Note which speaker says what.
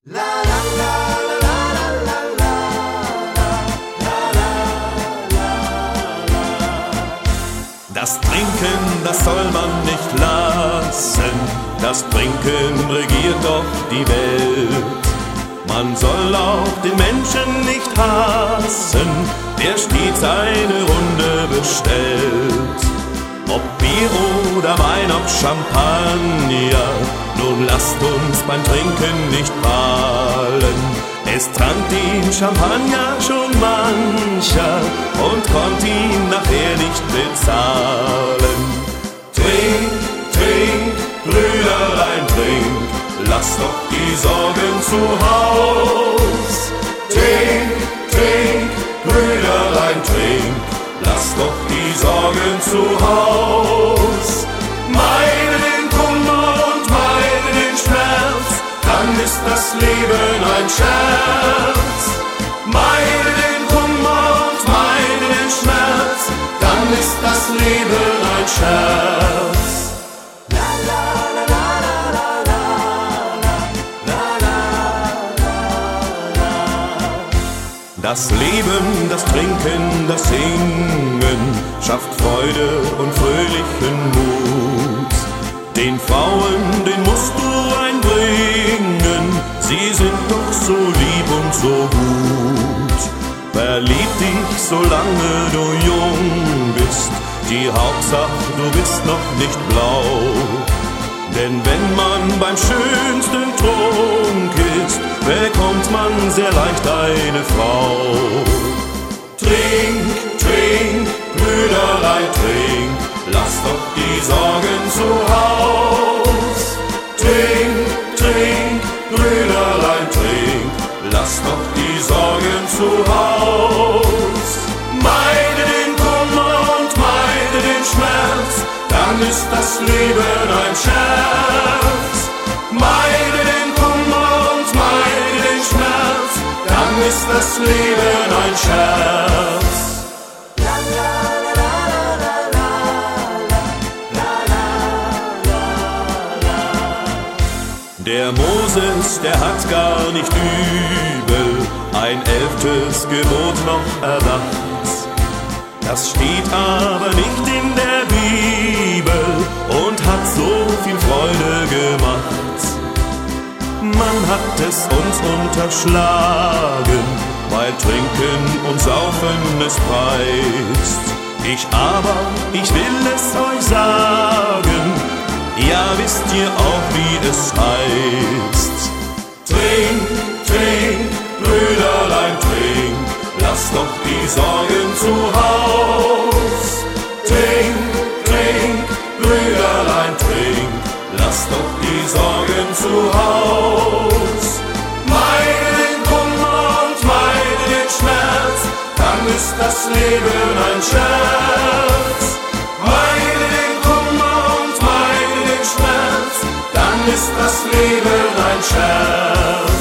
Speaker 1: Das Trinken, das soll man nicht lassen, das Trinken regiert doch die Welt. Man soll auch den Menschen nicht hassen, der stets eine Runde bestellt. Ob Bier oder Wein, ob Champagner, nun lasst uns beim Trinken nicht prahlen. Es trank den Champagner schon mancher und konnte ihn nachher nicht bezahlen. Trink, trink, Brüderlein, trink, lass doch die Sorgen zu Haus. Trink, trink, Brüderlein, trink, lass doch die Sorgen zu Haus. Meide den Kummer und meide den Schmerz, dann ist das Leben ein Scherz. Meide den Kummer und meide den Schmerz, dann ist das Leben ein Scherz. Das Leben, das Trinken, das Singen schafft Freude und fröhlichen Mut. Den Frauen, den musst du einbringen, sie sind doch so lieb und so gut. Verlieb dich, solange du jung bist, die Hauptsache, du bist noch nicht blau. Denn wenn man beim schönsten Trunk ist, bekommt man sehr leicht eine Frau. Trink, trink, Brüderlein, trink, lass doch die Sorgen zu Haus. Trink, trink, Brüderlein, trink, lass doch die Sorgen zu Haus. Meide den Kummer und meide den Schmerz, dann ist das Leben ein Scherz. Meide den Kummer und meide den Schmerz, dann ist das Leben ein Scherz. Der Moses, der hat gar nicht übel ein 11. Gebot noch erdacht. Das steht aber nicht in der Bibel und hat so viel Freude gemacht. Man hat es uns unterschlagen, weil Trinken und Saufen es preist. Ich will es euch sagen, ja, wisst ihr auch, wie es heißt. Trink, trink, Brüderlein, trink, lass doch die Sorgen zu Haus. Trink, trink, Brüderlein, trink, lass doch die Sorgen zu Haus. Meide den Kummer und meide den Schmerz, dann ist das Leben ein Scherz. Meide den Kummer und meide den Schmerz, dann ist das Leben ein Scherz.